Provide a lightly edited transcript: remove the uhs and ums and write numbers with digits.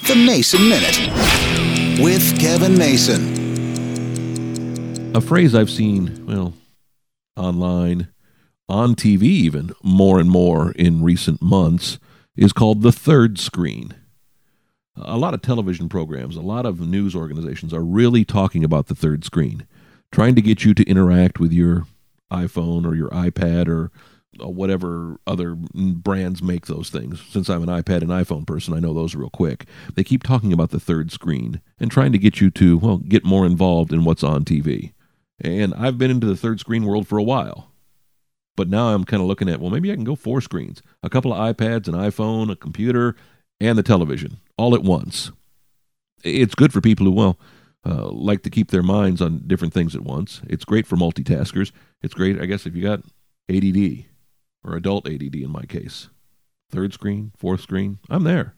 The Mason Minute with Kevin Mason. A phrase I've seen, online, on TV even, more and more in recent months is called the third screen. A lot of television programs, a lot of news organizations are really talking about the third screen, trying to get you to interact with your iPhone or your iPad or whatever other brands make those things. Since I'm an iPad and iPhone person, I know those real quick. They keep talking about the third screen and trying to get you to, get more involved in what's on TV. And I've been into the third screen world for a while. But now I'm kind of looking at, maybe I can go 4 screens. A couple of iPads, an iPhone, a computer, and the television, all at once. It's good for people who, like to keep their minds on different things at once. It's great for multitaskers. It's great, I guess, if you got ADD, or adult ADD in my case. Third screen, fourth screen, I'm there.